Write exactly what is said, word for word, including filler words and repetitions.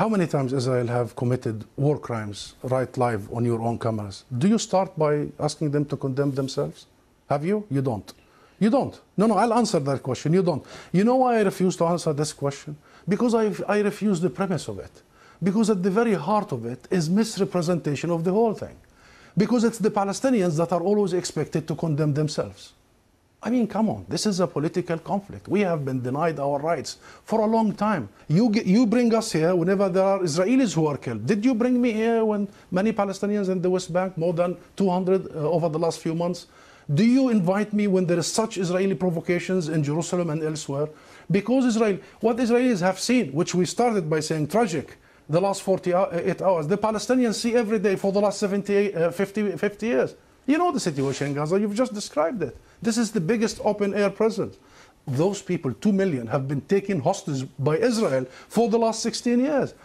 How many times Israel have committed war crimes right live on your own cameras? Do you start by asking them to condemn themselves? Have you? You don't. You don't. No, no, I'll answer that question. You don't. You know why I refuse to answer this question? Because I, I refuse the premise of it. Because at the very heart of it is misrepresentation of the whole thing. Because it's the Palestinians that are always expected to condemn themselves. I mean, come on, this is a political conflict. We have been denied our rights for a long time. You, get, you bring us here whenever there are Israelis who are killed. Did you bring me here when many Palestinians in the West Bank, more than two hundred uh, over the last few months? Do you invite me when there is such Israeli provocations in Jerusalem and elsewhere? Because Israel, what Israelis have seen, which we started by saying tragic, the last forty-eight hours, the Palestinians see every day for the last seventy, uh, fifty, fifty years. You know the situation in Gaza, you've just described it. This is the biggest open-air prison. Those people, two million, have been taken hostage by Israel for the last sixteen years.